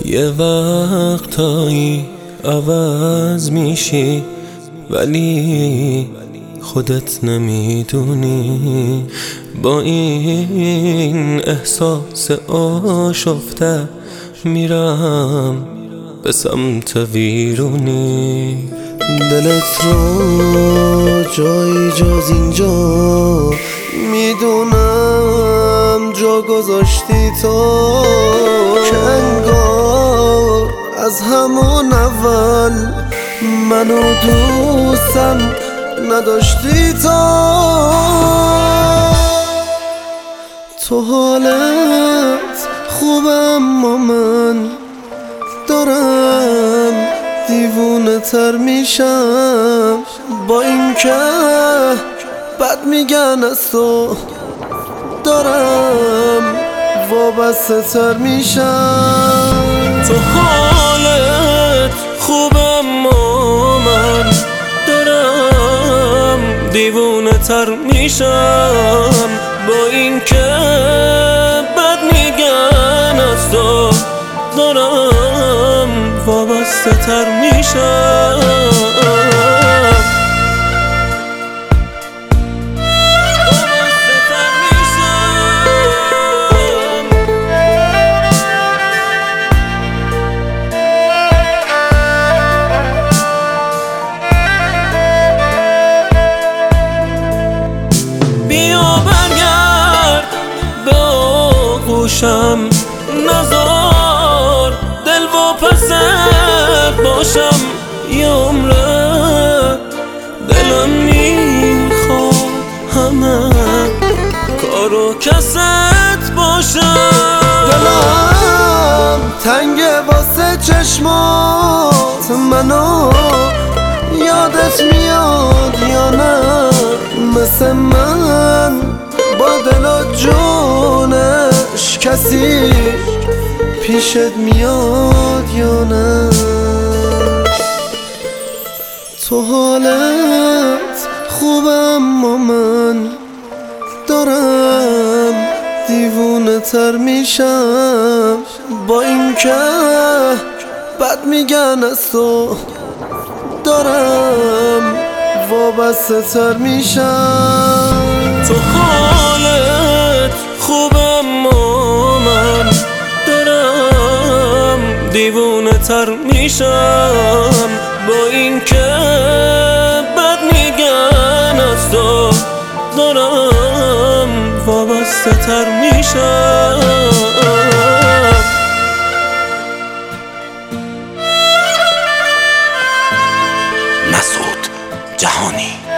یه وقتایی عوض میشی ولی خودت نمیدونی. با این احساس آشفته میرم به سمت ویرونی. دلت رو جایی جز اینجا میدونم جا گذاشتی تو، که انگار از همون اول منو دوستم نداشتی تو حالت خوبه اما من دارم دیوونه تر میشم. با این که بد میگن از تو دارم وابسته تر میشم. تو حالت خوبه اما من دارم دیوونه تر میشم. با این که بد میگن از تو دارم وابسته تر میشم. نزار دل و پست باشم یه عمره. دلم میخواد همه کارو کست باشم. دلم تنگه واسه چشمات، منو یادت میاد یا نه؟ مثل من با دل و جونش کسی پیشت میاد یا نه؟ تو حالت خوبه اما من دارم دیوونه تر میشم. با این که بد میگن از تو دارم وابسته تر میشم. تو حالت خوبه اما من دارم دیوونه تر میشم. با این که بد میگن از تو دارم وابسته تر میشم. مسعود جهانی.